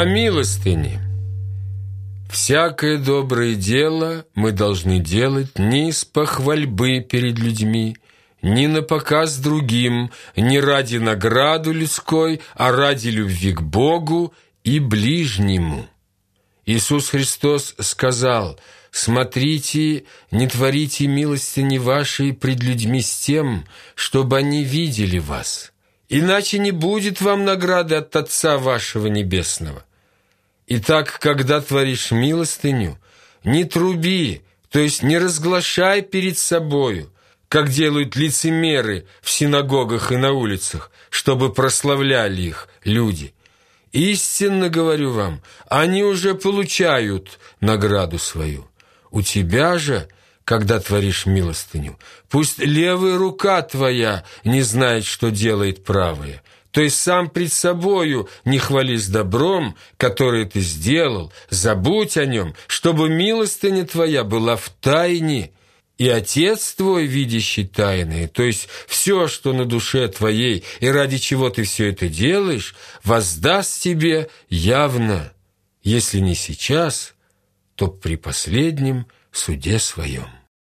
О милостыне. Всякое доброе дело мы должны делать не из похвальбы перед людьми, не на показ другим, не ради награду людской, а ради любви к Богу и ближнему. Иисус Христос сказал: «Смотрите, не творите милостыни вашей пред людьми с тем, чтобы они видели вас, иначе не будет вам награды от Отца вашего Небесного». Итак, когда творишь милостыню, не труби, то есть не разглашай перед собою, как делают лицемеры в синагогах и на улицах, чтобы прославляли их люди. Истинно говорю вам, они уже получают награду свою. У тебя же, когда творишь милостыню, пусть левая рука твоя не знает, что делает правая. То есть сам пред собою не хвались добром, которое ты сделал, забудь о нем, чтобы милостыня твоя была в тайне, и Отец твой, видящий тайное, то есть все, что на душе твоей, и ради чего ты все это делаешь, воздаст тебе явно, если не сейчас, то при последнем суде своем.